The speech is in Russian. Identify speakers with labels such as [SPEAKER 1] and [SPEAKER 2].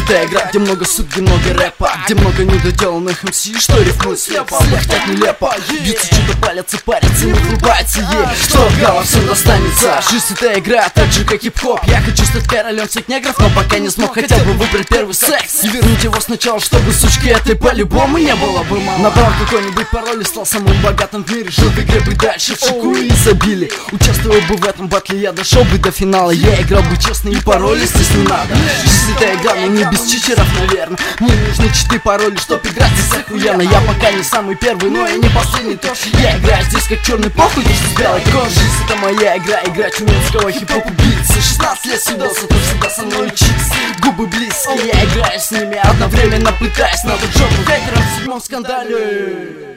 [SPEAKER 1] это игра, где много суть, где много рэпа, где много недоделанных МС, что рифмует слепо, блахтят нелепо. Бьются, что-то палятся, парятся, не врубается ей, что в голову всем достанется. Жизнь это игра, так же как хип-хоп. Я хочу стать королем всех негров, но пока не смог хотя бы выбрать первый секс и вернуть его сначала, чтобы сучки этой по-любому не было бы мало. Набрал какой-нибудь пароль и стал самым богатым в мире. Жил в игре бы дальше, в шику и изобилии. Участвовал бы в этом батле, я дошел бы до финала. Я играл бы честно и пароли здесь не надо. Жизнь это игра, но не без читеров, наверное. Мне нужны читы, пароли, чтоб играть здесь охуенно. Я пока не самый первый, но я не последний тоже. Я играю здесь как черный похуй, с белой кожей. Жизнь это моя игра, игра тюменского хип-хоп убийцы. 16 лет судился, кто всегда со мной учится. Губы близкие, я играю с ними, одновременно пытаясь надуть жопу хейтерам в седьмом скандале.